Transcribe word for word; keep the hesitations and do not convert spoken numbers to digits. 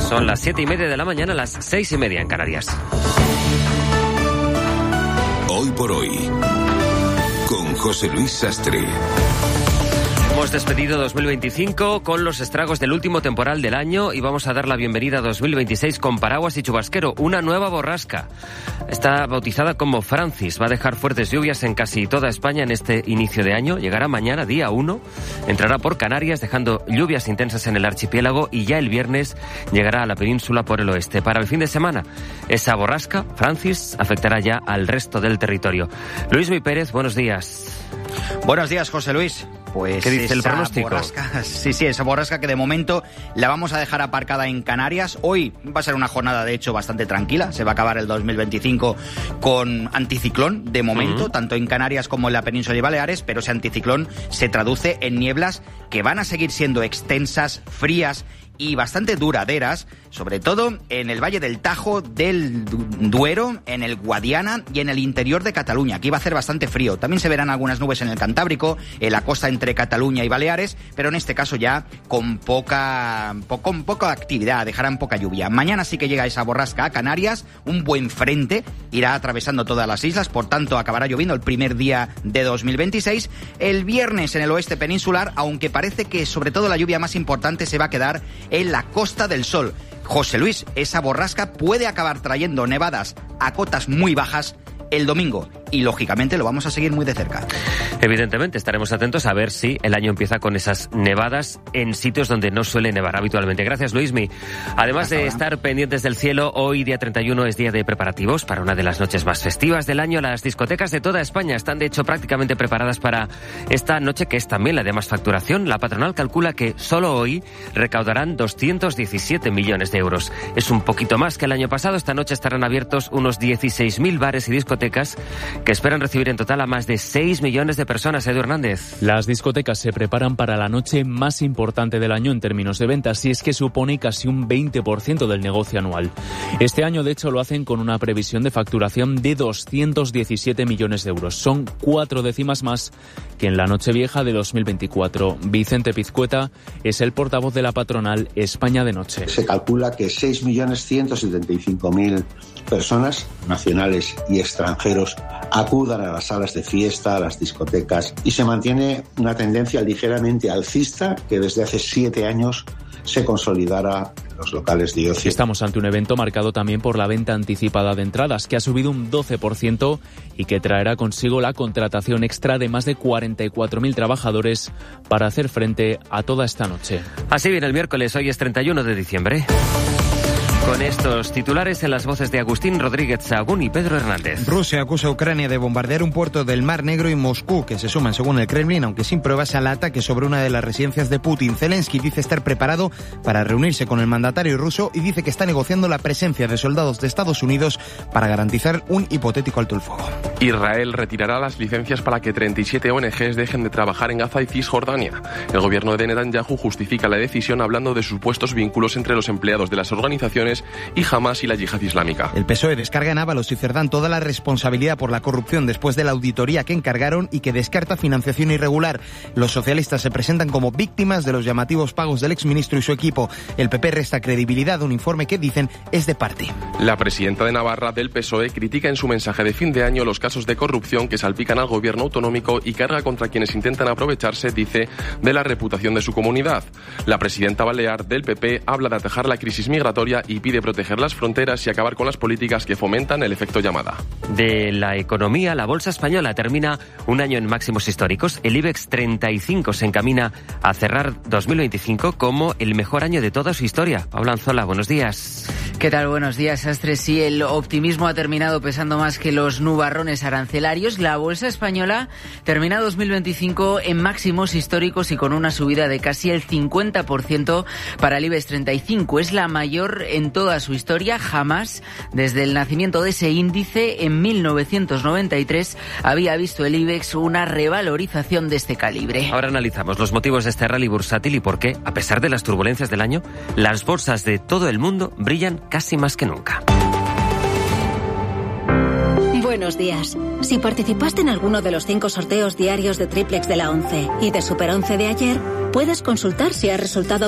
Son las siete y media de la mañana, las seis y media en Canarias. Hoy por hoy, con José Luis Sastre. Hemos despedido dos mil veinticinco con los estragos del último temporal del año y vamos a dar la bienvenida a dos mil veintiséis con paraguas y chubasquero, una nueva borrasca. Está bautizada como Francis, va a dejar fuertes lluvias en casi toda España en este inicio de año. Llegará mañana, día uno, entrará por Canarias dejando lluvias intensas en el archipiélago y ya el viernes llegará a la península por el oeste. Para el fin de semana, esa borrasca, Francis, afectará ya al resto del territorio. Luismi Pérez, buenos días. Buenos días, José Luis. Pues ¿qué dice el pronóstico? Borrasca, sí, sí, esa borrasca que de momento la vamos a dejar aparcada en Canarias. Hoy va a ser una jornada, de hecho, bastante tranquila. Se va a acabar el dos mil veinticinco con anticiclón, de momento, uh-huh. tanto en Canarias como en la península y Baleares, pero ese anticiclón se traduce en nieblas que van a seguir siendo extensas, frías y bastante duraderas, sobre todo en el Valle del Tajo, del Duero, en el Guadiana y en el interior de Cataluña. Aquí va a hacer bastante frío. También se verán algunas nubes en el Cantábrico, en la costa entre Cataluña y Baleares, pero en este caso ya con poca, po- con poca actividad, dejarán poca lluvia. Mañana sí que llega esa borrasca a Canarias, un buen frente irá atravesando todas las islas, por tanto acabará lloviendo el primer día de dos mil veintiséis. El viernes en el oeste peninsular, aunque parece que sobre todo la lluvia más importante se va a quedar en la Costa del Sol. José Luis, esa borrasca puede acabar trayendo nevadas a cotas muy bajas el domingo y, lógicamente, lo vamos a seguir muy de cerca. Evidentemente, estaremos atentos a ver si el año empieza con esas nevadas en sitios donde no suele nevar habitualmente. Gracias, Luismi. Además Hasta de ahora. estar pendientes del cielo, hoy, día treinta y uno, es día de preparativos para una de las noches más festivas del año. Las discotecas de toda España están, de hecho, prácticamente preparadas para esta noche, que es también la de más facturación. La patronal calcula que solo hoy recaudarán doscientos diecisiete millones de euros. Es un poquito más que el año pasado. Esta noche estarán abiertos unos dieciséis mil bares y discotecas que esperan recibir en total a más de seis millones de personas. Edu Hernández. Las discotecas se preparan para la noche más importante del año en términos de ventas, y es que supone casi un veinte por ciento del negocio anual. Este año, de hecho, lo hacen con una previsión de facturación de doscientos diecisiete millones de euros. Son cuatro décimas más que en la Nochevieja de dos mil veinticuatro. Vicente Pizcueta es el portavoz de la patronal España de Noche. Se calcula que seis millones ciento setenta y cinco mil personas, nacionales y extranjeros, acudan a las salas de fiesta, a las discotecas, y se mantiene una tendencia ligeramente alcista que desde hace siete años se consolidara en los locales de ocio. Estamos ante un evento marcado también por la venta anticipada de entradas, que ha subido un doce por ciento y que traerá consigo la contratación extra de más de cuarenta y cuatro mil trabajadores para hacer frente a toda esta noche. Así viene el miércoles, hoy es treinta y uno de diciembre. Con estos titulares en las voces de Agustín Rodríguez Sahagún y Pedro Hernández. Rusia acusa a Ucrania de bombardear un puerto del Mar Negro y Moscú, que se suman, según el Kremlin, aunque sin pruebas, al ataque sobre una de las residencias de Putin. Zelensky dice estar preparado para reunirse con el mandatario ruso y dice que está negociando la presencia de soldados de Estados Unidos para garantizar un hipotético alto el fuego. Israel retirará las licencias para que treinta y siete O N Ges dejen de trabajar en Gaza y Cisjordania. El gobierno de Netanyahu justifica la decisión hablando de supuestos vínculos entre los empleados de las organizaciones y Hamas y la yihad islámica. El P S O E descarga en Ábalos y Cerdán toda la responsabilidad por la corrupción después de la auditoría que encargaron y que descarta financiación irregular. Los socialistas se presentan como víctimas de los llamativos pagos del exministro y su equipo. El P P resta credibilidad a un informe que dicen es de parte. La presidenta de Navarra del P S O E critica en su mensaje de fin de año los casos de corrupción que salpican al gobierno autonómico y carga contra quienes intentan aprovecharse, dice, de la reputación de su comunidad. La presidenta balear del P P habla de atajar la crisis migratoria y pide proteger las fronteras y acabar con las políticas que fomentan el efecto llamada. De la economía, la bolsa española termina un año en máximos históricos. El IBEX treinta y cinco se encamina a cerrar dos mil veinticinco como el mejor año de toda su historia. Paula Anzola, buenos días. ¿Qué tal? Buenos días, Sastre. Sí, el optimismo ha terminado pesando más que los nubarrones arancelarios. La bolsa española termina dos mil veinticinco en máximos históricos y con una subida de casi el cincuenta por ciento para el IBEX treinta y cinco. Es la mayor en toda su historia. Jamás, desde el nacimiento de ese índice en mil novecientos noventa y tres, había visto el IBEX una revalorización de este calibre. Ahora analizamos los motivos de este rally bursátil y por qué, a pesar de las turbulencias del año, las bolsas de todo el mundo brillan casi más que nunca. Buenos días. Si participaste en alguno de los cinco sorteos diarios de Triplex de la once y de Super once de ayer, puedes consultar si ha resultado